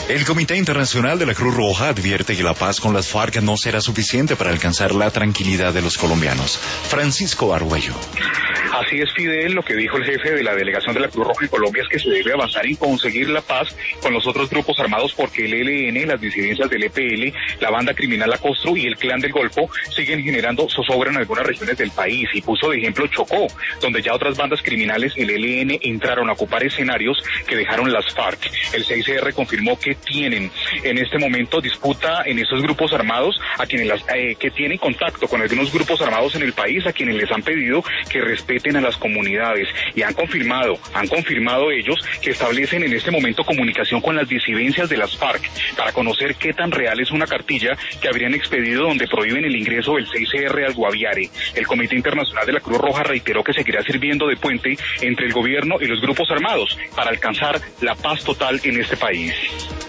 El Comité Internacional de la Cruz Roja advierte que la paz con las FARC no será suficiente para alcanzar la tranquilidad de los colombianos. Francisco Arguello. Así es, Fidel, lo que dijo el jefe de la delegación de la Cruz Roja en Colombia es que se debe avanzar en conseguir la paz con los otros grupos armados porque el ELN, las disidencias del EPL, la banda criminal La Costro y el Clan del Golfo siguen generando zozobra en algunas regiones del país, y puso de ejemplo Chocó, donde ya otras bandas criminales, el ELN, entraron a ocupar escenarios que dejaron las FARC. El 6CR confirmó que tienen en este momento disputa en esos grupos armados, a quienes que tienen contacto con algunos grupos armados en el país, a quienes les han pedido que respeten a las comunidades, y han confirmado ellos que establecen en este momento comunicación con las disidencias de las FARC para conocer qué tan real es una cartilla que habrían expedido donde prohíben el ingreso del 6CR al Guaviare. El Comité Internacional de la Cruz Roja reiteró que seguirá sirviendo de puente entre el gobierno y los grupos armados para alcanzar la paz total en este país.